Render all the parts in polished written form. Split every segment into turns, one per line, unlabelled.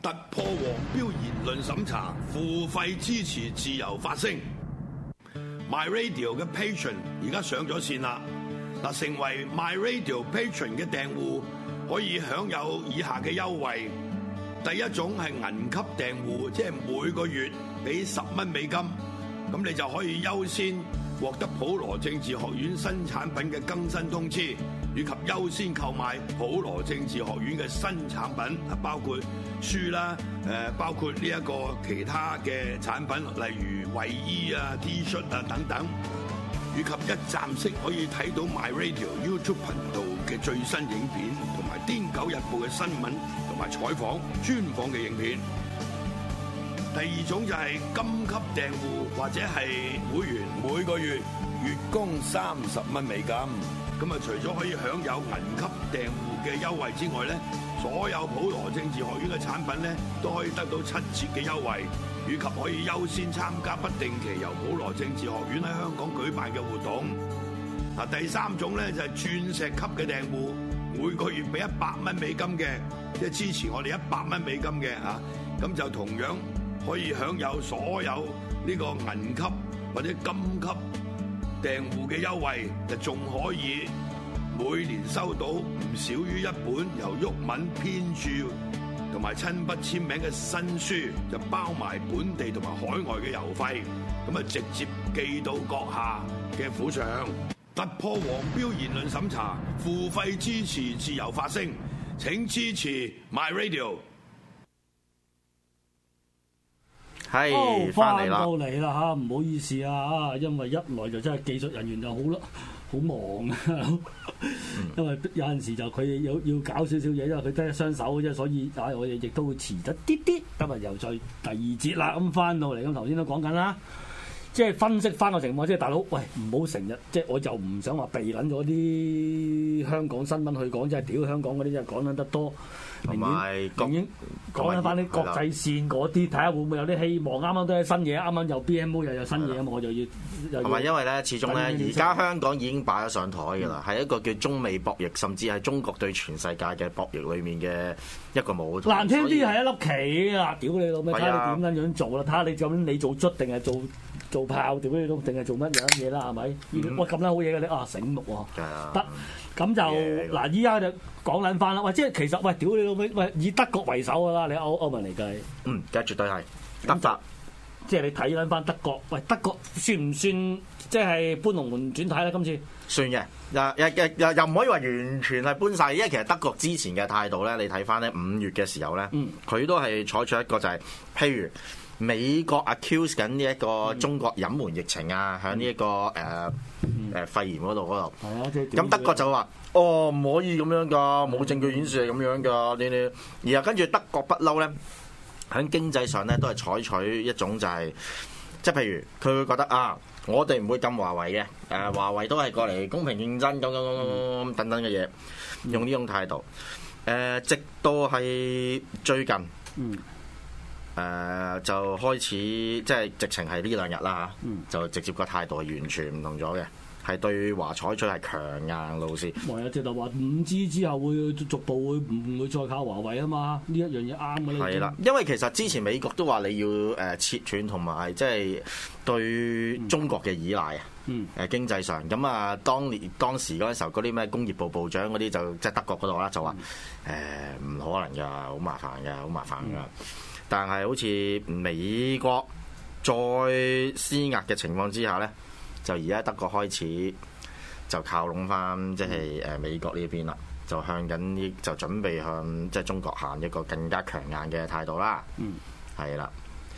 突破黃標言論審查，付費支持自由發聲。My Radio 嘅 Patron 而家上咗線啦！嗱，成為 My Radio Patron 嘅訂戶可以享有以下嘅優惠。第一種係銀級訂戶，即係每個月俾10蚊美金，咁你就可以優先獲得普羅政治學院新產品嘅更新通知，以及優先購買普羅政治學院嘅新產品，包括書啦，包括呢一個其他嘅產品，例如衛衣啊、T 恤啊等等，以及一站式可以睇到 My Radio YouTube 頻道嘅最新影片，同埋《癲狗日報》嘅新聞同埋採訪專訪嘅影片。第二種就係金級訂戶或者係會員，每個月月供30蚊美金。咁啊，除咗可以享有銀級訂戶嘅優惠之外咧，所有普羅政治學院嘅產品咧都可以得到7折嘅優惠，以及可以優先參加不定期由普羅政治學院喺香港舉辦嘅活動。嗱，第三種咧就係鑽石級嘅訂戶，每個月俾100蚊美金嘅，即係支持我哋100蚊美金嘅嚇，咁就同樣可以享有所有呢個銀級或者金級訂戶嘅優惠，就仲可以每年收到唔少於一本由毓民編著同埋親筆簽名嘅新書，就包埋本地同埋海外嘅郵費，咁啊直接寄到閣下嘅府上。突破黃標言論審查，付費支持自由發聲，請支持 My Radio。
係翻
到嚟啦嚇，唔好意思啊，因為一來就真係技術人員就好忙啊，因為有陣時就佢要搞少少嘢，因為佢得一雙手啫，所以我哋亦都會遲得啲啲。今日又再第二節啦，咁翻到嚟咁頭先都講緊啦，即係分析翻個情況，即係大佬，喂，唔好成日即係我就唔想話避撚咗啲香港新聞去講，即係屌香港嗰啲真係講得多。
同埋
已經講翻啲國際線嗰啲，睇下會唔會有啲希望。啱啱都係新嘢，啱啱又 BMO 又有新嘢啊嘛，我就要同
埋因為咧，始終咧，而家香港已經擺咗上台㗎啦，係一個叫中美博弈，甚至係中國對全世界嘅博弈裏面嘅一個舞台。
難聽啲係一粒棋啊！屌你老味，睇下你點樣做啦，睇下你究竟你做卒定係做炮，屌你老，定係做乜嘢啦？係咪？喂，咁啦好嘢嘅你啊，醒目喎，得。咁就嗱，依家就講撚翻啦。喂，即係其實喂，屌你老味，喂，以德國為首㗎啦，你歐盟嚟計。梗係絕對係德法。即係你睇撚翻德國，喂，德國算唔算即係搬龍門轉體咧？今次
算嘅，又唔可以話完全係搬晒，因為其實德國之前嘅態度咧，你睇翻咧5月嘅時候咧，佢都係採取一個就係，譬如美國 accuse 緊呢一個中國隱瞞疫情啊，喺呢一個肺炎嗰度。係啊，咁德國就話：哦，唔可以咁樣㗎，冇證據顯示係咁樣㗎。然後跟住德國不嬲咧，喺經濟上咧都係採取一種就係，即係譬如佢會覺得啊，我哋唔會禁華為嘅，華為都係過嚟公平競爭咁等等嘅嘢，用呢種態度。直到係最近。就開始即係直情係呢2日啦嚇，就直接個態度係完全唔同咗嘅，係對華採取係強硬路線。係啊，直頭話5G之後會逐步會唔會再靠華為啊嘛？呢一樣嘢啱嘅咧。係啦，因為其實之前美國都話你要切斷同埋即係對中國嘅依賴啊，經濟上咁啊，當時嗰陣時候嗰啲咩工業部部長嗰啲就即係德國嗰度啦，就話唔可能㗎，好麻煩㗎。但係好似美國再施壓嘅情況之下咧，就而家德國開始就靠攏翻即係美國呢邊啦，就向緊就準備向即係中國行一個更加強硬嘅態度啦。係啦。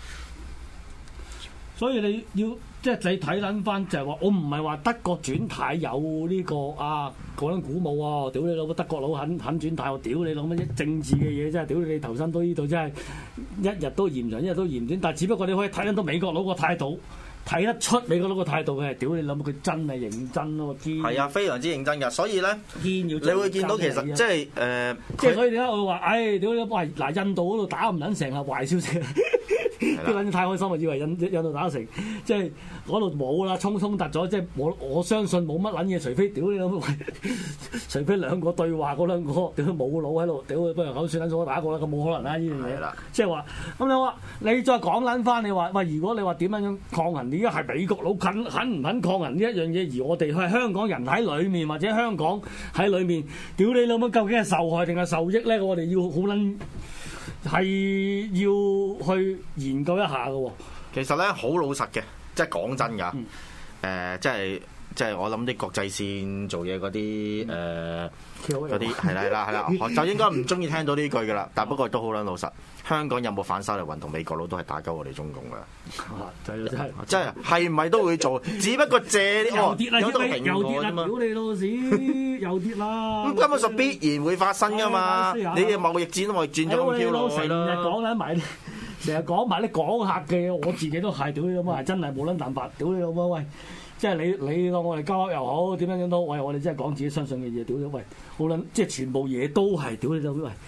所以你要即係你睇撚翻就係話，我唔係話德國轉態有呢個嗰種鼓舞喎，屌你老母德國佬肯轉態，我屌你老母政治嘅嘢真係屌你投身到呢度真係一日都嫌長一日都嫌短，但係只不過你可以睇到美國佬個態度，睇得出美國佬個態度佢係屌你老母佢真係認真咯，係啊，非常之認真㗎，所以咧你會見到其實即係即係所以點解我會話，屌你喂嗱印度嗰度打唔撚成係壞消息。
啲撚太開心啊，以為印度打成，即係嗰度冇啦，衝突咗，即係我相信冇乜撚嘢，除非屌你老母，除非兩個對話嗰兩個屌冇腦喺度，屌不如口算撚數打過啦，咁冇可能啦呢樣嘢。即係話咁你話你再講撚翻，你話喂，如果你話點樣抗衡，而家係美國佬肯唔肯抗衡呢一樣嘢，而我哋係香港人喺裡面或者香港喺裡面，屌你老母究竟係受害定係受益咧？我哋要好撚係要去研究一下嘅喎。其
實咧好老實嘅，即係講真㗎，即係我諗啲國際線做嘢嗰啲嗰啲係啦，就應該唔中意聽到呢句㗎啦。但不過都好撚老實，香港有冇反修例運動？美國佬都係打鳩我哋中共㗎。真係唔係都會做？只不過借
又跌啦，
有得
平又跌啦，屌你老屎，又跌啦。
咁根本上必然會發生㗎嘛！你嘅貿易戰都貿易戰咗咁跳落去啦。
成日講埋啲港客嘅，我自己都係屌你老母，係真係冇撚辦法，屌你老母喂！即係你當我哋交又好點樣都好，喂我哋真係講自己相信嘅嘢，屌你喂，好撚即係全部嘢都係屌你老母喂！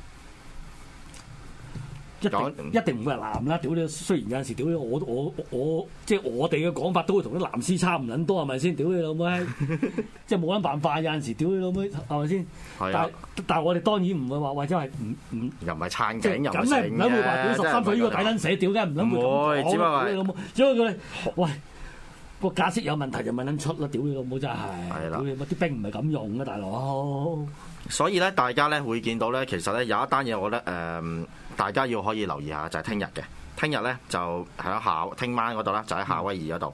一定唔會係藍啦，屌你！雖然有陣時屌你我即係我哋嘅講法都會同啲藍絲差唔撚多係咪先？屌你老母，即係冇撚辦法，有陣時屌你老母係咪先？但係我哋當然唔會話或者係唔
又唔係撐頸又唔
係唔會話屌13歲呢個抵撚死，屌嘅唔撚會咁講。屌你老母，只不過佢喂個價息有問題就咪撚出啦，屌你老母真係！屌你乜啲兵唔係咁用嘅大佬。
所以咧，大家咧會見到咧，其實咧有一單嘢，我覺得大家要可以留意下，就係聽日嘅。聽日咧就喺聽晚嗰度啦，就喺夏威夷嗰度。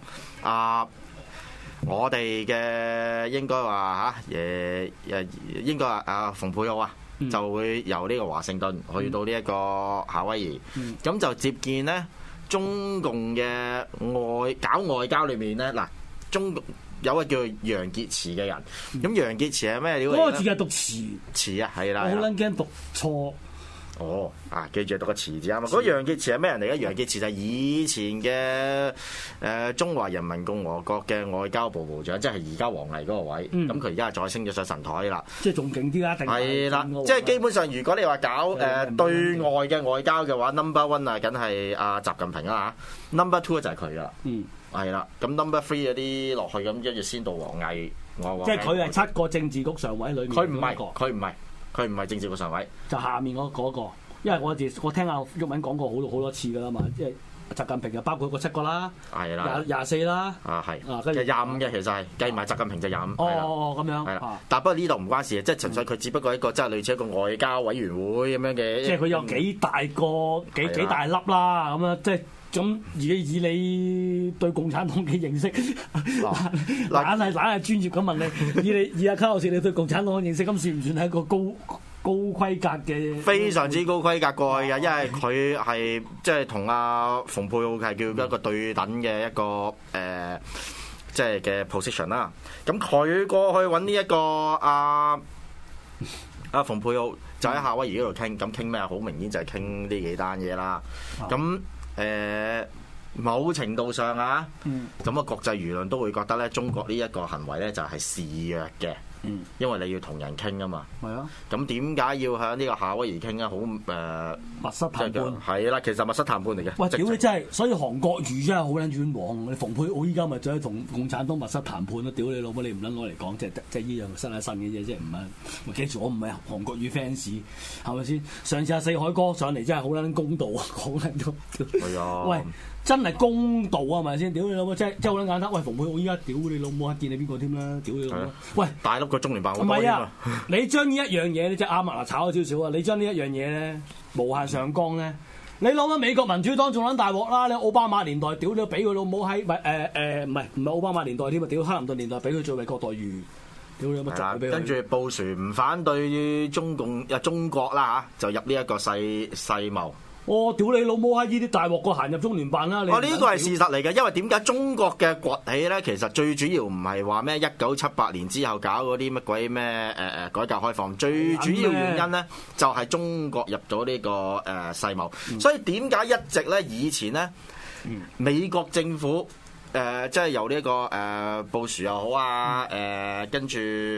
我哋嘅應該話應該話馮佩奧就會由呢個華盛頓去到呢一個夏威夷，咁就接見咧中共嘅搞外交裏面咧嗱，中共有個叫楊潔篪嘅人，咁楊潔篪係咩料嚟？嗰個字係讀詞啊，係啦，我好撚驚讀錯。記住讀個詞字啊嘛！嗰楊潔篪係咩人嚟嘅？楊潔篪就係以前嘅中華人民共和國嘅外交部部長，即係而家王毅嗰個位。咁佢而家再升咗上神台啦。即係仲勁啲啦，定係啦。即係基本上，如果你話搞對外嘅外交嘅話，number one 啊，梗係阿習近平啦嚇。number two 就係佢啦。係啦。咁 number three 嗰啲落去咁，跟住先到王毅。即係佢係7個政治局常委裏面。佢唔係政治局常委，就下面嗰個。因為我聽阿毓民講過好多次㗎啦嘛，即係習近平就包括嗰7個啦，係啦，24啦，跟住25嘅其實係計埋習近平就25。咁樣。係啦，但不過呢度唔關事嘅，即係純粹佢只不過一個即係類似一個外交委員會咁樣嘅。即係佢有幾大個幾大粒啦，咁樣即係。咁以你對共產黨嘅認識，懶係專業咁問你，以阿卡洛士你對共產黨嘅認識，咁算唔算係一個高規格嘅？非常之高規格過去嘅，因為佢係即係同阿馮佩奧係叫一個對等嘅一個即係嘅 position 啦。咁佢過去揾呢一個阿馮佩奧就喺夏威夷嗰度傾，咁傾咩？好明顯就係傾呢幾單嘢啦。咁某程度上咁國際輿論都會覺得咧，中國呢一個行為咧就係示弱嘅，因為你要同人傾啊嘛。係啊。咁點解要喺呢個夏威夷傾啊？好密室談判係啦，其實密室談判嚟嘅。喂，屌你真係，所以韓國瑜真係好撚冤枉。你馮佩奧依家咪就係同共產黨密室談判咯？屌你老母，你唔撚攞嚟講，即係依樣新嘅嘢，即係唔係？記住我唔係韓國瑜 fans， 係咪先？上次阿四海哥上嚟真係好撚公道啊，好撚公道。係啊。喂。真係公道啊，係咪先？屌你老母，真係好撚簡單。喂，馮佩奧依家屌你老母，見你邊個添啦？屌你老母！喂，大陸個中聯辦好多添啊！你將呢一樣嘢，你即係啱啊！炒咗少少啊！你將呢一樣嘢咧，無限上綱咧，你攞緊美國民主黨仲撚大鑊啦！你奧巴馬年代屌你俾佢老母喺唔係奧巴馬年代添啊！屌克林頓年代俾佢做美國待遇，屌你有乜賺俾佢？跟住布殊唔反對中國啦嚇，就入呢一個世貿。屌你老母閪！呢啲大鑊過行入中聯辦啦！呢個係事實嚟嘅，因為點解中國嘅崛起咧？其實最主要唔係話咩1978年之後搞嗰啲乜鬼咩改革開放，最主要原因咧就係中國入咗呢個世貿。所以點解一直咧以前咧美國政府即係由呢個布殊又好跟住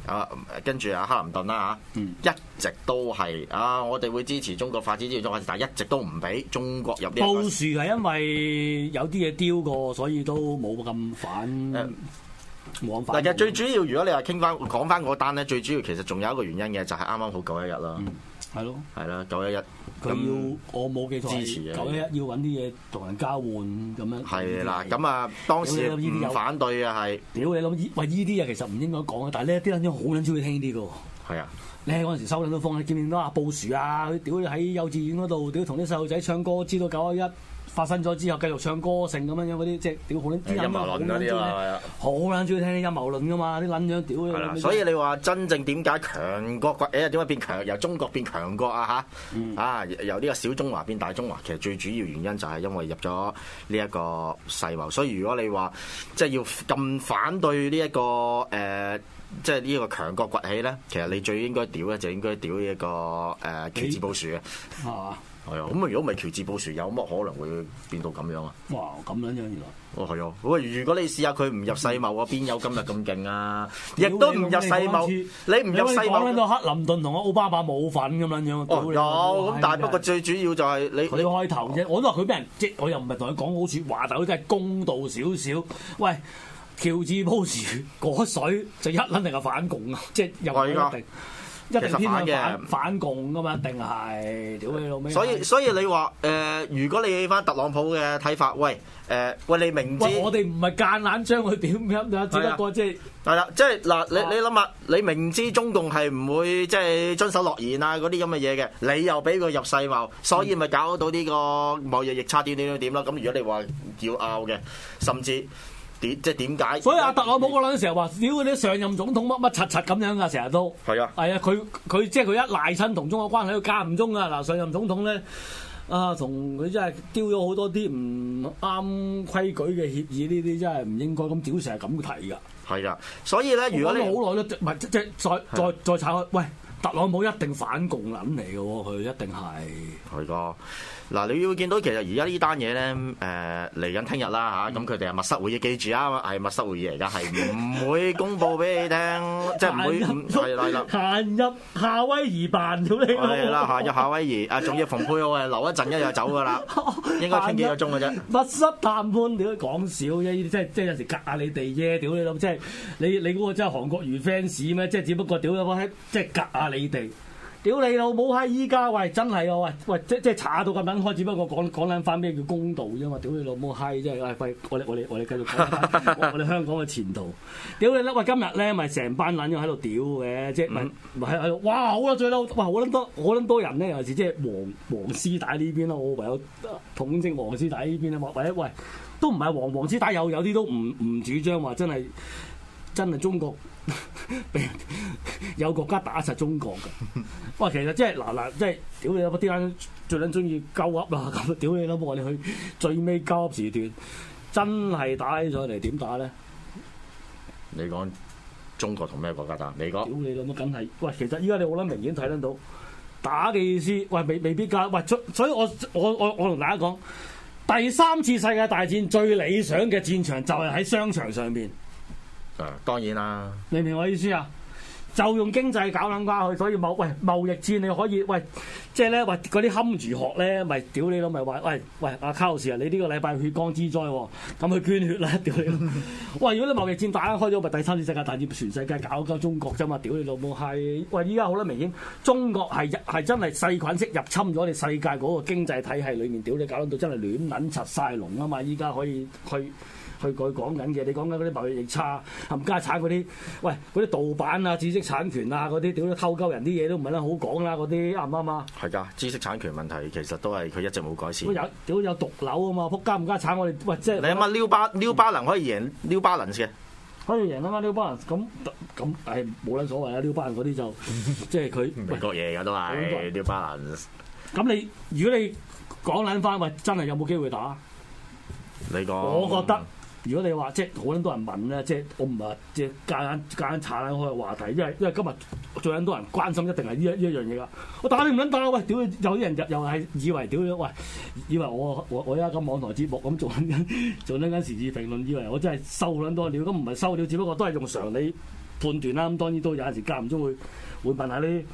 跟住克林頓啦一直都係我哋會支持中國發展，但係一直都唔俾中國入呢。布
殊係因為有啲嘢丟過，所以都冇咁反。冇咁反。
其實最主要，如果你話講翻嗰單咧，最主要其實仲有一個原因嘅，就係啱啱好911啦。
係咯，
係啦，911。
佢要我冇記錯，
支持嘅
911要揾啲嘢同人交換咁樣。
係啦，咁當時唔反對啊，係。
屌你諗，喂呢啲嘢其實唔應該講啊，但係呢啲人好撚中意聽啲嘅喎。
係啊，
你喺嗰陣時收撚到風，你見唔見到阿布殊啊？佢屌你喺幼稚園嗰度，屌同啲細路仔唱歌，知道911發生咗之後繼續唱歌成咁樣嗰啲，即係屌好撚啲
陰謀論嗰啲啊，
好撚中意聽啲陰謀論噶嘛，啲撚樣屌。
係啦，所以你話真正點解強國點解變強？由中國變強國啊嚇？由呢個小中華變大中華，其實最主要原因就係因為入咗呢一個世貿。所以如果你話即係要咁反對呢一個即係呢個強國崛起咧，其實你最應該屌咧就應該屌呢一個喬治布殊嘅。係啊，咁如果唔係喬治布殊，有乜可能會變到咁樣啊？
哇，咁樣原來。
係啊，喂，如果你試下佢唔入世貿啊，邊有今日咁勁啊？亦都唔入世貿，你唔入世貿。講
到克林頓同奧巴馬冇份咁樣樣。
有咁，但係不過最主要就係你
開頭啫。我都話佢俾人即我又唔係同佢講好説話，但佢真係公道少少。喂，喬治布殊嗰水就一撚定係反共啊！即係又係一定。一定偏向反共噶嘛，一定係屌你老味。
所以你話如果你起翻特朗普嘅睇法，喂你明知
我哋唔係間硬將佢點樣，只不過即係
係啦，即係嗱，你諗下，你明知中共係唔會即係遵守諾言啊嗰啲咁嘅嘢嘅，你又俾佢入世貿，所以咪搞到呢個貿易逆差點啦。咁如果你話要拗嘅，甚至。即係點解？
所以阿特朗普嗰陣時候話：屌嗰啲上任總統乜乜柒柒咁樣噶，成日都
係啊，
係啊，佢即係佢一賴親同中國關係，佢間唔中啊嗱，上任總統咧同佢真係丟咗好多啲唔啱規矩嘅協議，呢啲真係唔應該咁屌成日咁提㗎。係
啊，所以咧，如果你
好耐都唔係即係再炒開，喂，特朗普一定反共撚嚟嘅喎，佢一定係
係㗎。嗱，你要見到其實而家呢單嘢咧，嚟緊聽日啦嚇，咁佢哋係密室會議，記住啊，係密室會議嚟㗎，係唔會公佈俾你聽，即係唔會係啦，
行入夏威夷辦咗你
係啦，行入夏威夷仲要蓬佩奧留一陣一就走㗎啦，應該傾幾個鐘㗎啫。
密室談判屌講少啫，呢啲即係有時隔下你哋啫，屌你諗，即係你嗰個真係韓國瑜 fans 咩？即係只不過屌你即係隔下你哋。屌你老母閪！依家喂真係啊喂，即係查到咁撚開，只不過講撚翻咩叫公道啫嘛！屌你老母閪！真係喂，我哋繼續講我哋香港嘅前途。屌你啦！喂，今日咧咪成班撚樣喺度屌嘅，即係咪喺度？哇！好啦，最嬲哇！好撚多人咧，尤其是即係黃絲帶呢邊啦，我唯有統稱黃絲帶呢邊啦。或者喂，都唔係黃絲帶，有啲都唔主張話真係中國。有國家打實中國嘅，哇！其實即係嗱，即係屌你老母啲人最撚中意鳩噏啦，咁屌你老母我哋去最尾鳩噏時段，真係打起上嚟點打咧？
你講中國同咩國家打？你講
屌你老母梗係，喂！其實依家你好撚明顯睇得到打嘅意思，喂未必㗎，喂！所以我同大家講，第三次世界大戰最理想嘅戰場就係喺商場上邊。
當然啦，
你明我意思啊？就用經濟搞撚瓜佢，所以貿易戰你可以即係咧嗰啲堪輿學咧，咪屌你咯，咪話喂阿卡路士啊，你呢個禮拜血光之災喎，咁去捐血啦，屌你！喂，如果你貿易戰打開咗，咪第三次世界大戰全世界搞鳩中國啫嘛，屌你老母係！喂，依家好啦，明顯中國係真係細菌式入侵咗你世界嗰個經濟體系裏面，屌你搞到真係亂撚柒晒龍啊嘛！依家可以去佢講緊嘅，你講緊嗰啲貿易逆差、冚家產嗰啲，喂嗰啲盜版啊、知識產權啊嗰啲，屌你偷鳩人啲嘢都唔係得好講啦，嗰啲啱唔啱啊？係
㗎，知識產權問題其實都係佢一直冇改善。
有毒瘤啊嘛，撲家唔家產我哋喂即係。你
諗下New Balance可以贏New Balance嘅，
可以贏啊嘛 New Balance，咁係冇撚所謂啊 New Balance 嗰啲就即係佢
美國嘢㗎都係 New Balance。
咁如果你講撚翻，喂真係有冇機會打？
你講，
我覺得。如果你話即係好多人問咧，即係我唔係即係夾硬查開個話題，因為今日最撚多人關心一定係呢一樣嘢㗎。我打你唔撚打，喂！屌，有啲人又係以為屌喂，以為我而家咁網台節目咁做緊時事評論，以為我真係收撚多料，咁唔係收料，只不過都係用常理判斷啦。咁當然都有陣時間唔中會問下啲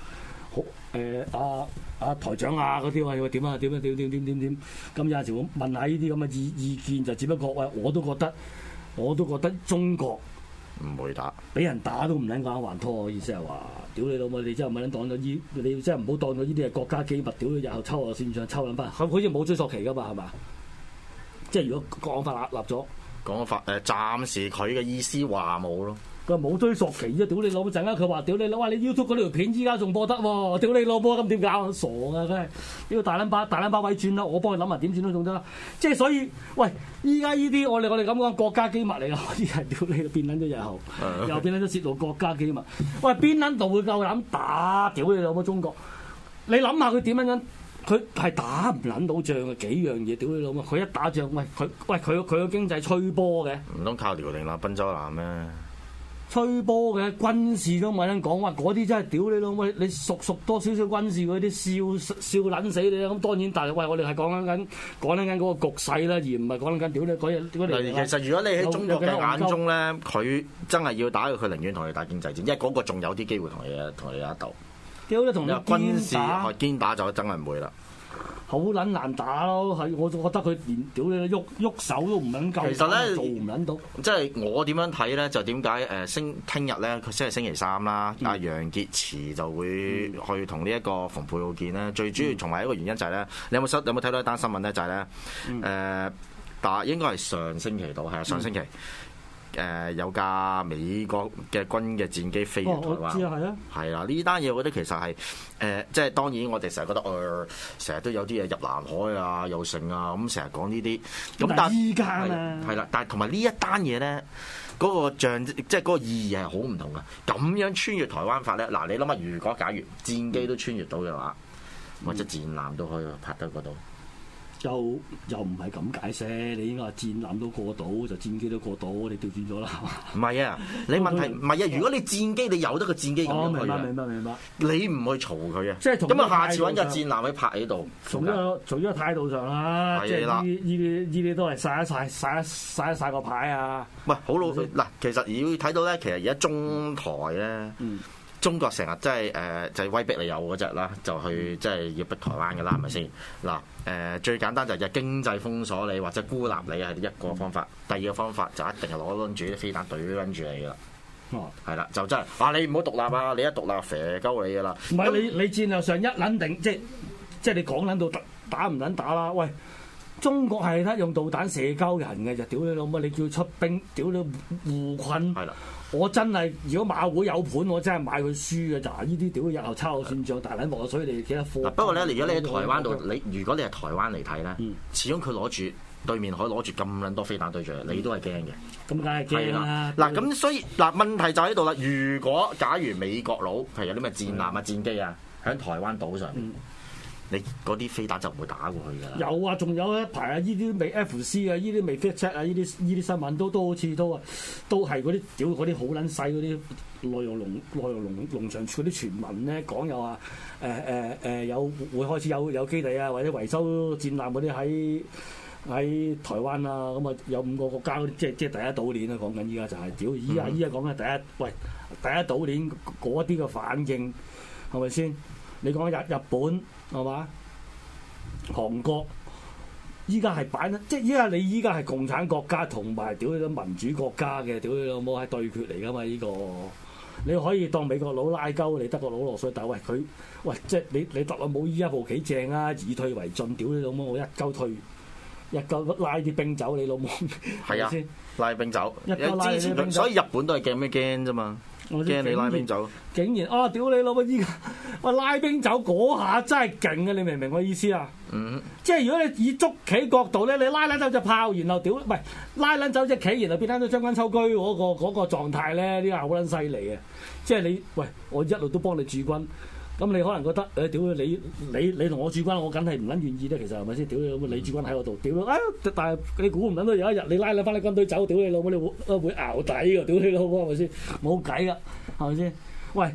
好台長啊嗰啲話點啊點。咁有陣時會問下呢啲咁嘅意見，就只不過喂我都覺得中國
唔會打，
俾人打都唔撚講還拖。我意思係話，屌你老母，你真係唔撚當咗你真係唔好當咗呢啲係國家機密，屌你日後抽我線上抽撚翻，好似冇追溯期㗎嘛係嘛？即係如果國安法立咗，
國安法暫時佢嘅意思話冇咯。
佢話冇追溯期啫，屌你老母陣間佢話屌你老，哇你 YouTube 嗰條片依家仲播得喎，屌你老母咁點搞？傻啊真係，呢個大撚巴位轉啦，我幫佢諗埋點轉都仲得啦。即係所以，喂，依家呢啲我哋咁講國家機密嚟㗎，啲係屌你變撚咗日後，又變撚咗泄露國家機密。喂，邊撚度會夠膽打？屌你老母中國！你諗下佢點樣？佢係打唔撚到仗嘅幾樣嘢，屌你老母！佢一打仗，佢個經濟吹波嘅，
唔通靠遼寧啦、賓州南咩？
吹波嘅軍事都冇人講，話嗰啲真係屌你老母！你熟多少少軍事嗰啲笑撚死你啦！咁當然，但係喂，我哋係講緊嗰個局勢啦，而唔係講緊屌你嗰日。
其實如果你喺中國嘅眼中咧，佢真係要打佢寧願同你打經濟戰，因為嗰個仲有啲機會同你有一鬥。
屌你同你
軍事堅打就真係唔會啦。
好撚難打咯，係我覺得佢連屌你喐手都唔撚夠，
其實咧
做唔撚到。
即係我點樣睇咧？就點解聽日咧？佢星期三啦，阿楊潔篪就會去同呢一個蓬佩奧見咧。最主要同埋一個原因就係咧，你有冇睇到一單新聞咧？就係咧應該係上星期到，係上星期。有架美國嘅軍嘅戰機飛越台灣，
知啊，係啊，
係啦。呢單嘢我覺得其實係即係當然我哋成日覺得成日都有啲嘢入南海啊，又成啊，咁成日講呢啲。咁但係依家啊，係啦，但係同埋呢一單嘢咧，嗰個即係嗰個意義係好唔同嘅。咁樣穿越台灣法咧，嗱你諗下，如果假如戰機都穿越到嘅話，或者戰艦都可以拍得嗰度。
又唔係咁解釋，你應該話戰艦都過到，就戰機都過到，你調轉咗啦。唔
係啊，你問題唔係啊，如果你戰機你有得個戰機咁樣去啊，
明白。
你唔去嘈佢啊，
即係
咁啊，下次揾架戰艦去拍喺度。從
呢個態度上啦，即係呢啲都係曬個牌啊。
喂，好老實嗱，其實要睇到咧，其實而家中台咧。中國成日即係就係威逼你有嗰隻啦，就去即係要逼台灣嘅啦，係咪先？嗱最簡單就係經濟封鎖你或者孤立你係一個方法，第二個方法就一定係攞住啲飛彈對撚住你噶啦。係啦，就真係話你唔好獨立啊！你一獨立肥鳩你噶啦。
唔係你戰略上一撚定，即係你講撚到打唔撚打啦？喂！中國係得用導彈射鳩人嘅就屌你老母！你叫出兵，屌你互困。係啦，我真係如果馬會有盤，我真係買佢輸嘅咋？呢啲屌日後抄我算賬，大撚鑊水你幾多貨？
不過咧，如果你喺台灣度，如果你係台灣嚟睇咧，始終佢攞住對面可以攞住咁撚多飛彈對住你都係驚嘅。咁梗係驚啦！嗱，咁所以問題就喺度啦。如果假如美國佬譬如有啲咩戰艦啊、戰機啊，喺台灣島上。你嗰啲飛彈就唔會打過去㗎啦。有啊，仲有一排啊，呢啲未 FC 啊，呢啲未 fact check 啊，呢啲新聞都好似都係嗰啲屌嗰啲好撚細嗰啲內容農場嗰啲傳聞咧，講又話有會開始有基地啊，或者維修戰艦嗰啲喺台灣啊，咁啊有5個國家即係第一島鏈啊，講緊依家就係屌依家講緊第一島鏈嗰啲嘅反應係咪先？你講日本係嘛？韓國依家係擺即係依家係共產國家同埋屌你個民主國家嘅，屌你老母係對決嚟㗎嘛？呢個你可以當美國佬拉鳩你德國佬落水，但係喂即係你特朗普依家部幾正啊？以退為進，屌你老母我一鳩退，一鳩拉啲兵走你老母係啊！ 拉兵走，之前所以日本都係驚啫嘛。驚你拉兵走，
竟然屌你老母！依家拉兵走嗰下真係勁啊！你明唔明我意思啊？即係如果你以捉棋角度咧，你拉撚走隻炮，然後唔係拉撚走隻棋，然後變翻咗將軍抽車嗰個狀態咧，呢個好撚犀利嘅。即係我一路都幫你駐軍，咁你可能覺得屌你同我駐軍，我梗係唔撚願意咧。其實係咪先？屌你老母，你駐軍喺我度，屌但係你估唔撚到有一日你拉撚翻你軍隊走，屌你老母，你會淆底㗎，屌你老母係咪先？冇計㗎，係咪先？喂，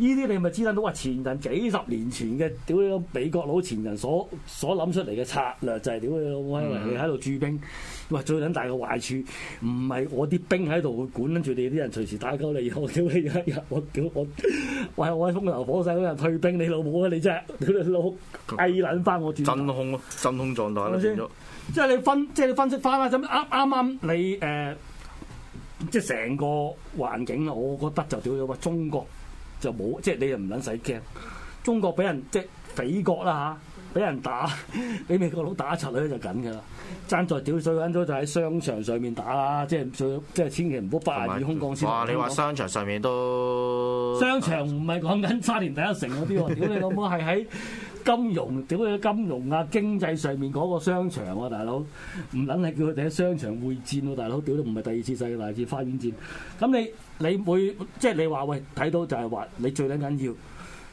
啲你咪知得到話前人幾十年前嘅屌你老美國佬前人所諗出嚟嘅策略就係屌你老母，因為你喺度駐兵，哇最撚大嘅壞處唔係我啲兵喺度管緊住你啲人隨時打鳩你，我屌你一日我喺風頭火勢嗰日退兵你老母啊！你真係屌你老翳撚翻我轉
真空咯，真空狀態咯變咗。
即係你分析翻啦，咁啱你即係成個環境啊，我覺得就屌你話中國就冇，即係你又唔撚使驚。中國俾人即係匪國啦嚇，俾人打，俾美國佬打柒咧就緊㗎啦。爭在屌水揾咗就喺商場上面打啦，即係千祈唔好8日空降先。
哇！你話商場上面都
商場唔係講緊沙田第一城嗰啲喎，屌你老母係喺金融，屌你金融啊經濟上面嗰個商場喎，大佬唔撚係叫佢哋喺商場會戰喎，大佬屌你唔係第二次世界大戰花園戰。咁你會即係你話喂睇到就係話你最撚緊要。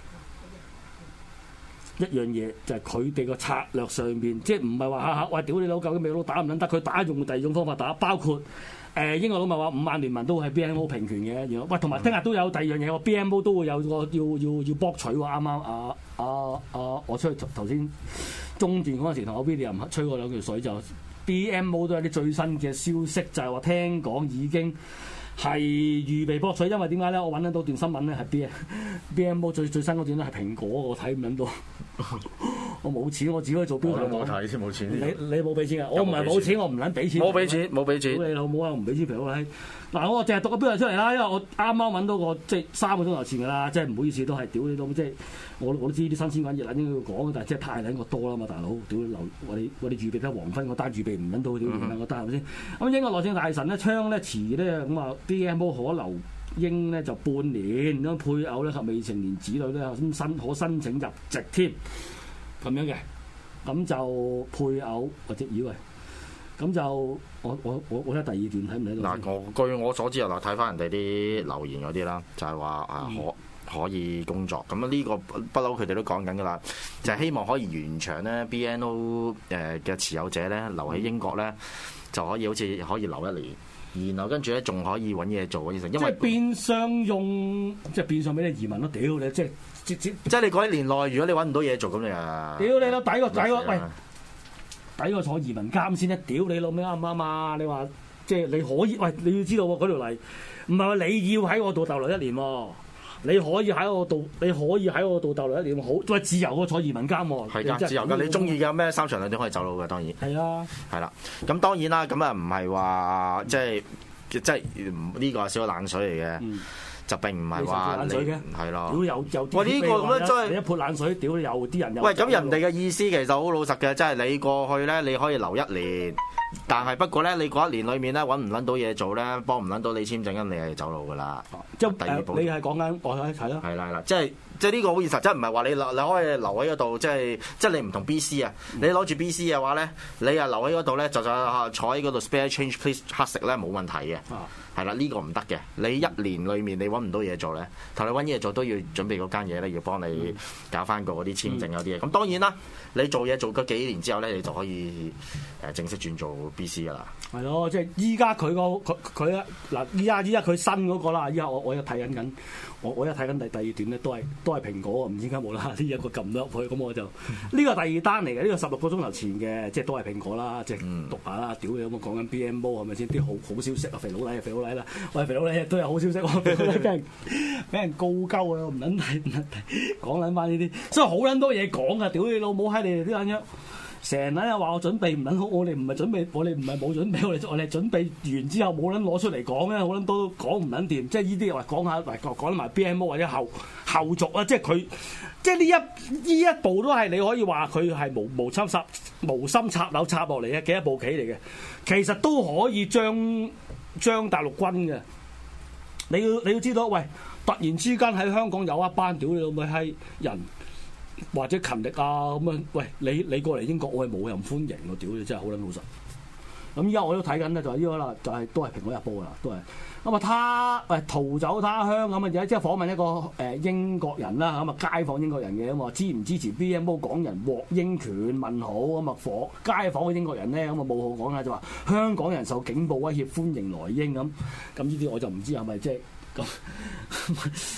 一樣嘢就係佢哋個策略上邊，即係唔係話下下喂屌你老究竟美國佬打唔撚得，佢打用第二種方法打，包括英國佬咪話5萬聯盟都係 BMO 平權嘅，然後喂同埋聽日都有第二樣嘢喎 BMO 都會有個要博取喎，啱啱我出去頭先中段嗰陣時同我 William 吹過兩條水，就 BMO 都有啲最新嘅消息，就係話聽講已經係預備博取，因為點解咧？我揾得到段新聞咧，係 BMO 最新嗰段咧係蘋果，我睇唔撚到。我冇錢，我只可以做標題。
我睇先冇錢。
你冇俾錢啊？我唔係冇錢，我唔撚俾錢。
冇俾錢，冇俾錢。
屌你老母啊！我唔俾錢俾我睇。嗱，我淨係讀個標題出嚟啦，因為我啱啱揾到個即係3個鐘頭前㗎啦，即係唔好意思，都係屌你老母，即係我都知啲新鮮滾熱撚應該要講，但係即係太撚個多啦嘛，大佬，屌你我哋預備得黃昏，我單預備唔撚到，屌你兩個單係咪先？咁英國內政大臣咧，槍咧遲咧咁啊 BMO 可留英咧就半年，咁配偶咧及未成年子女咧可申請入籍添，咁樣嘅，咁就配偶或者以為。咁就我睇第二段睇唔睇到？
嗱，據我所知啊，嗱睇翻人哋啲留言嗰啲啦，就係話可以工作。咁呢個不嬲，佢哋都講緊噶啦，就係希望可以延長咧 BNO 嘅持有者咧留喺英國咧，就可以好似可以留1年，然後跟住咧仲可以揾嘢做嗰啲，因為
變相用，即係變相俾你移民咯，屌你！即
係你嗰1年內，如果你揾唔到嘢做，咁你啊，
屌你咯，抵個喂！抵我坐移民監先咧，屌你老味啱唔啱啊？你話即係你可以，喂你要知道喎，嗰條例唔係話你要喺我度逗留1年喎，你可以喺我度逗留1年，好喂自由喎坐移民監喎。
係㗎，自由㗎，你中意嘅咩3長兩短可以走佬嘅，當然。
係啊，係
啦，咁當然啦，咁啊唔係話即係呢個係少咗冷水嚟嘅。就並唔係話
冷水嘅，
係咯。
屌有
喂呢個咁樣真係
你一潑冷水，屌有啲人有。
喂，咁人哋嘅意思其實好老實嘅，即係你過去咧，你可以留1年，但係不過咧，你嗰1年裡面咧揾唔撚到嘢做咧，幫唔撚到你簽證，咁你係走佬噶啦。
即係第二步，你係講緊我睇咯。
係啦，即係呢個好現實，即係唔係話你可以留喺嗰度，即係你唔同 BC 啊，你攞住 BC 嘅話咧，你啊留喺嗰度咧，就坐喺嗰度 spare change please 黑食咧冇問題嘅。係啦，呢個唔得嘅。你1年裡面你揾唔到嘢做咧，同你揾嘢做都要準備嗰間嘢咧，要幫你搞翻個嗰啲簽證嗰啲嘢。咁當然啦，你做嘢做咗幾年之後咧，你就可以正式轉做 BC 噶啦。係
咯，即係依家佢咧嗱，依家佢新嗰個啦，依家我有睇緊。我一睇緊第二段咧，都係蘋果，唔知點解冇啦，呢一個撳咗入去，咁我就呢個第二單嚟嘅，呢個16個鐘頭前嘅，即係都係蘋果啦，即係讀下啦，屌你有冇講緊 BMO 係咪先？啲好消息啊，肥佬黎啦，喂肥佬黎都有好消息喎，肥佬黎俾人告鳩啊，唔撚睇，講撚翻呢啲，所以好撚多嘢講啊，屌你老母閪你哋啲咁樣。成日話我準備唔撚好，我哋唔係準備，我哋唔係冇準備，我哋準備完之後冇撚攞出嚟講咧，好撚都講唔撚掂。即係呢啲話講下，講埋 BMO 或者後續啊，即係佢，即係呢一步都係你可以話佢係無心插柳插落嚟嘅一步棋嚟嘅。其實都可以將大陸軍嘅，你要知道，喂，突然之間喺香港有一班屌你老母閪人。或者勤力啊咁樣，喂你過嚟英國，我係冇人歡迎喎，屌你真係好撚老實。咁依家我都睇緊咧，就係呢個啦，就係都係蘋果日報啦，都係。咁啊，逃走他鄉咁啊，即係訪問一個英國人啦，咁啊街訪英國人嘅咁啊，支唔支持 BMO 港人獲英權問號咁啊？街訪嘅英國人咧，咁啊冇好講啦，就話香港人受警暴威脅，歡迎來英咁。咁呢啲我就唔知係咪即係咁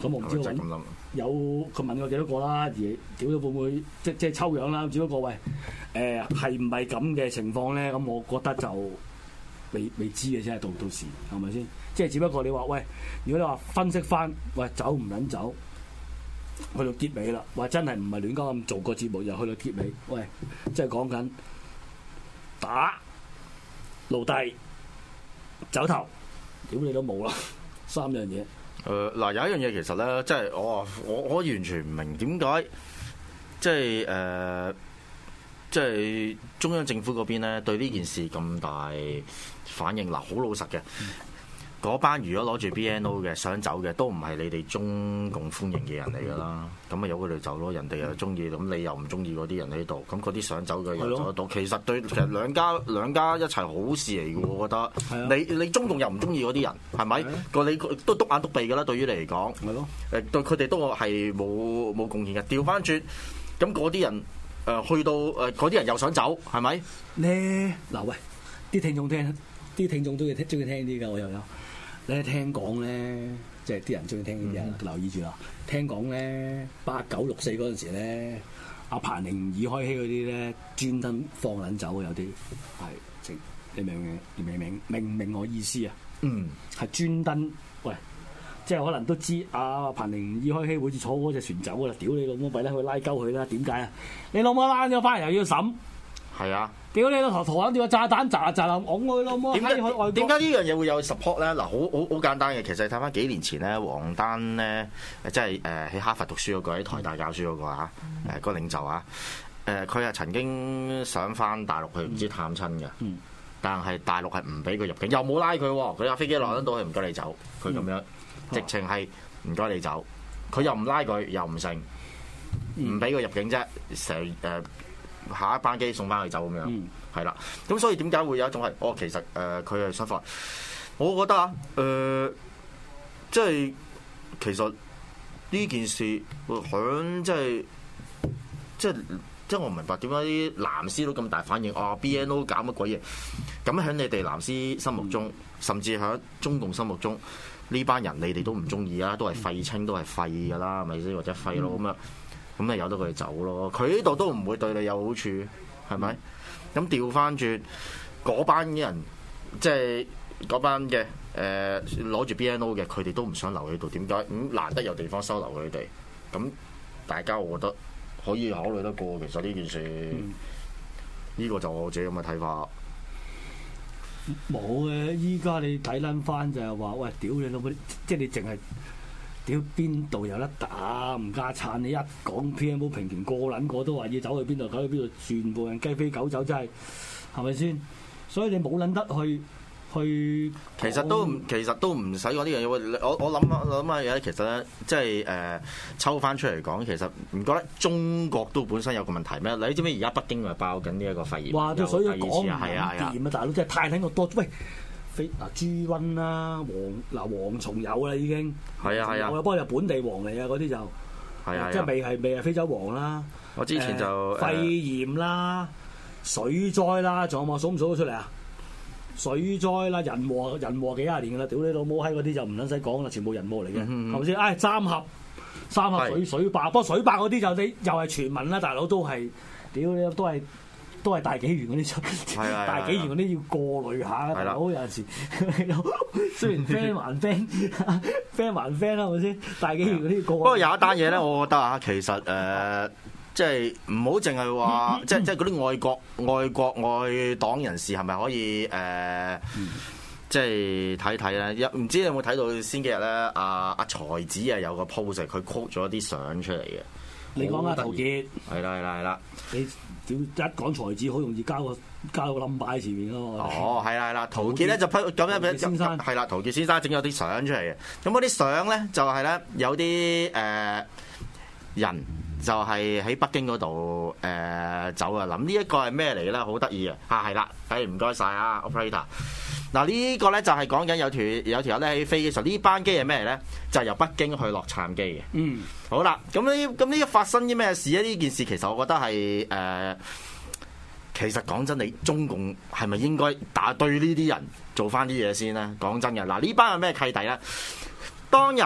咁我唔知有佢問過幾多個啦，而屌會唔會即係抽樣啦？只不過喂係唔係咁嘅情況咧？咁我覺得就未知嘅啫，到時係咪先？即係只不過你話喂，如果你話分析翻，喂走唔撚走，去到結尾啦，話真係唔係亂鳩咁做個節目，又去到結尾，喂，即係講緊打奴隸走頭，屌你都冇啦，3樣嘢。
嗱有一樣嘢其實咧，即係我完全唔明點解，即係中央政府嗰邊咧對呢件事咁大反應。嗱，好老實嘅，嗰班如果攞住 BNO 嘅想走嘅，都唔係你哋中共歡迎嘅人嚟㗎啦。咁咪由佢哋走咯，人哋又中意，咁你又唔中意嗰啲人喺度，咁嗰啲想走嘅又走得到。其實兩家一齊好事嚟嘅，我覺得。你中共又唔中意嗰啲人，係咪？你都篤眼篤鼻㗎啦。對於你嚟講，係咯。對佢哋都係冇貢獻嘅。調翻轉，咁嗰啲人去到嗰啲人又想走，係咪？
咧嗱喂，啲聽眾中意聽啲㗎，我又有。你聽講咧，即係啲人中意聽呢啲啊，留意住啦。聽講咧，89、64嗰陣時咧，阿彭寧二開禧嗰啲咧，專登放撚走有啲係，你明唔明我意思啊？係專登喂，即係可能都知阿彭寧二開禧好似坐嗰隻船走㗎啦，屌你老母，咪咧去拉鳩佢啦？點解啊？你老母拉咗翻嚟又要審？係啊！屌你老頭，台灣掉個炸彈炸冧拱佢老母！點解呢
樣嘢會有 support 咧？嗱，好簡單嘅，其實睇翻幾年前咧，黃丹咧，即係喺哈佛讀書嗰個，喺台大教書嗰個嚇，個領袖啊，佢係曾經想翻大陸去唔知探親嘅，但係大陸係唔俾佢入境，又冇拉佢喎，佢架飛機落得到，佢唔該你走，佢咁樣直情係唔該你走，佢又唔拉佢，又唔成，唔俾佢入境啫，成下一班機送翻佢走咁樣，係啦。咁所以點解會有一種係，其實佢係想法，我覺得啊，即係其實呢件事響即係我唔明白點解啲藍絲都咁大反應BNO 搞乜鬼嘢？咁喺你哋藍絲心目中，甚至喺中共心目中，呢班人你哋都唔中意啊，都係廢青，都係廢㗎啦，係咪先？或者廢咯咁啊？咁咪由得佢哋走咯，佢呢度都唔會對你有好處，係咪？咁調翻轉嗰班人，即係嗰班嘅攞住 BNO 嘅，佢哋都唔想留喺度。點解？咁難得有地方收留佢哋，咁大家我覺得可以考慮得過。其實呢件事，呢個就我自己咁嘅睇法。
冇嘅，依家你睇撚翻就係話，喂，屌你老母！即係你淨係。屌邊度有得打唔加撐？你一講 PMO 平權，個撚個都話要走去邊度，走去邊度，全部人雞飛狗走，真係係咪先？所以你冇撚得去。其實都唔使講呢樣嘢。我諗下嘢，其實咧，即係抽翻出嚟講，其實唔覺得中國都本身有個問題咩？你知唔知而家北京咪爆緊呢一個肺炎？哇！所以講唔掂啊，大佬真係太睇我多喂。豬瘟啦，蝗蟲有啦已經，係啊，我不過就本地蝗嚟啊，嗰啲就係啊，即係未係非洲蝗啦。我之前就肺炎啦、水災啦，仲有冇數唔數得出嚟啊？水災啦，人禍幾廿年噶啦，屌你老母閪嗰啲就唔撚使講啦，全部人禍嚟嘅，係咪先？三峽水壩，不過水壩嗰啲就又係傳聞啦，大佬都係屌你都係大紀元嗰啲，大紀元嗰啲要過濾下，大佬有陣時雖然 friend 還 friend 還 friend 啦，係咪先？大紀元嗰啲過。不過有一單嘢咧，我覺得啊，其實即係唔好淨係話，即係嗰啲愛國愛黨人士係咪可以即係睇睇咧？唔知你有冇睇到先幾日咧？阿才子有個 post，佢 quote 咗啲相出嚟嘅。你講阿陶傑係啦，你屌一講才子好容易交個冧擺喺前面咯。係啦，陶傑咧就咁樣先生係啦，陶傑先生整咗啲相出嚟嘅。咁嗰啲相咧就係咧有啲人就係喺北京嗰度走啊。諗呢一個係咩嚟咧？好得意啊！係啦，唔該晒啊 operator。嗱呢個咧就係講緊有條友咧喺飛機上，呢班機係咩嚟咧？就係由北京去洛杉磯嘅。好啦，咁呢發生啲咩事咧？呢件事其實我覺得係其實講真，你中共係咪應該對呢啲人做翻啲嘢先咧？講真嘅，嗱呢班係咩契弟咧？當日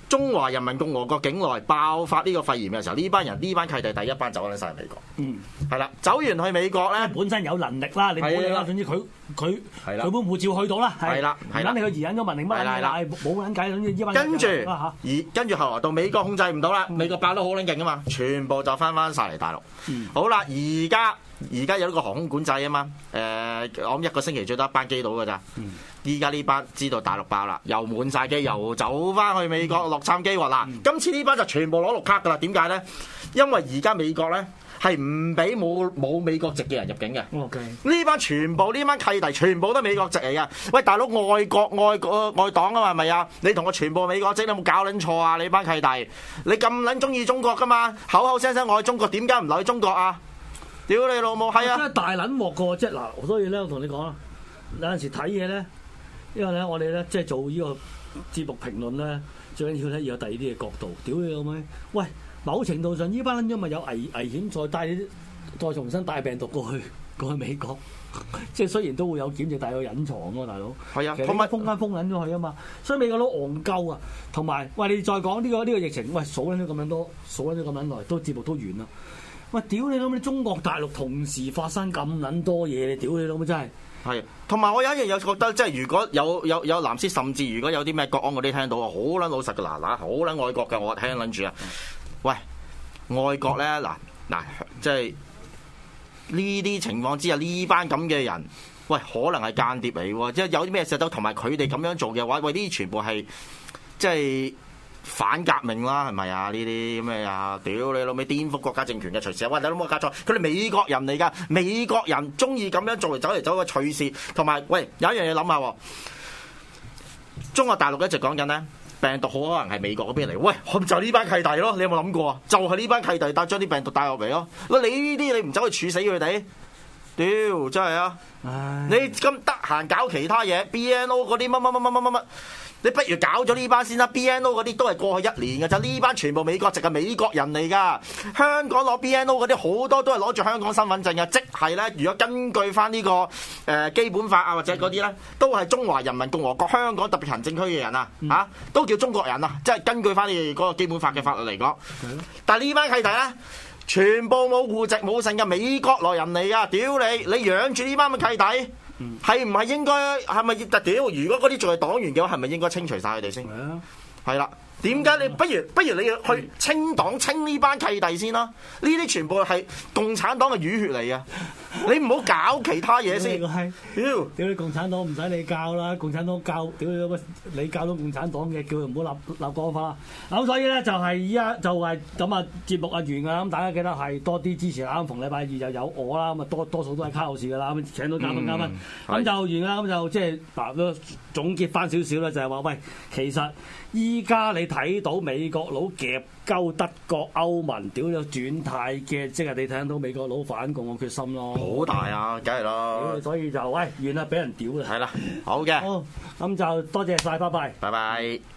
中華人民共和國境內爆發呢個肺炎嘅時候，呢班契弟第一班走緊晒美國。係啦，走完去美國咧，本
身有能力啦，你冇理啦，總之佢本護照去到啦，係啦，唔緊你佢移引咗民定乜嘢啦，冇撚計，總之依班
跟住後來到美國控制唔到啦，美國爆得好撚勁啊嘛，全部就翻晒嚟大陸。好啦，而家有呢個航空管制啊嘛，我諗一個星期最多一班機到㗎咋。依家呢班知道大陸爆啦，又滿晒機，又走翻去美國洛杉磯喎。嗱，今次呢班就全部攞綠卡㗎啦。點解咧？因為而家美國咧係唔俾冇美國籍嘅人入境嘅。呢班契弟全部都美國籍嚟㗎。喂，大佬愛黨啊嘛，係咪啊？你同我全部美國籍，你有冇搞撚錯啊？你班契弟，你咁撚中意中國㗎嘛？口口聲聲愛中國，點解唔留喺中國啊？屌你老母，係啊！
真係大撚鑊㗎，即係嗱，所以咧我同你講啦，有陣時睇嘢咧。因為咧，我哋咧即係做呢個節目評論咧，最緊要睇有第二啲嘅角度。屌你老味！喂，某程度上呢班撚咗咪有危險，再重新帶病毒過去美國。即係雖然都會有檢疫，但係有隱藏喎，大佬。係啊，同埋封撚咗佢啊嘛。所以美國佬戇鳩啊，同埋喂你再講呢個疫情，喂數撚咗咁撚耐，都節目都完啦。喂，屌你老味！中國大陸同時發生咁撚多嘢，你屌你老味真係。
係，同埋我有一樣嘢覺得，即係如果有藍絲，甚至如果有啲咩國安嗰啲聽到啊，好撚老實嘅嗱，好撚愛國嘅，我聽撚住啊！喂，愛國咧嗱，即係呢啲情況之下，呢班咁嘅人，喂，可能係間諜嚟喎，即係有啲咩事都同埋佢哋咁樣做嘅話，喂，呢啲全部係即係反革命啦，係咪啊？呢啲咩啊？屌你老味，顛覆國家政權嘅隨時，喂，你都冇搞錯，佢哋美國人嚟㗎，美國人中意咁樣做嚟走去隨時，同埋喂有一樣嘢諗下喎，中國大陸一直講緊咧，病毒好可能係美國嗰邊嚟，喂，就呢班契弟咯，你有冇諗過啊？就係呢班契弟將啲病毒帶落嚟咯，你呢啲你唔走去處死佢哋？屌真係啊！你咁得閒搞其他嘢 ，BNO 嗰啲乜，你不如搞咗呢班先啦。BNO 嗰啲都係過去1年嘅咋，呢班全部美國籍嘅美國人嚟㗎。香港攞 BNO 嗰啲好多都係攞住香港身份證嘅，即係咧，如果根據翻呢個基本法啊或者嗰啲咧，都係中華人民共和國香港特別行政區嘅人啊，都叫中國人啊，即係根據翻你嗰個基本法嘅法律嚟講。但係呢班契弟咧，全部冇戶籍冇剩嘅美國來人嚟㗎，屌你養住呢班嘅契弟，係唔係應該係咪？屌，如果嗰啲仲係黨員嘅話，係咪應該清除晒佢哋先？係啦。點解你不如你要去清黨清呢班契弟先啦？呢啲全部係共產黨嘅淤血嚟嘅，你唔好搞其他嘢先。屌你共產黨唔使你教啦，共產黨教屌你教到共產黨嘅，叫佢唔好立國法。咁所以咧就係依家就係咁啊，節目啊完㗎啦。咁大家記得係多啲支持啦。逢禮拜二就有我啦，咁啊多數都係卡路士㗎啦。咁請到嘉賓，咁就完啦。咁就即係嗱，總結翻少少啦，就係話喂，其實依家你睇到美國佬夾鳩德國歐盟，屌有轉態嘅，即係你睇到美國佬反共嘅決心咯。好大啊，梗係咯。所以就喂，完啦，俾人屌啦。係啦，好嘅。好，咁就多謝晒，拜拜。拜拜。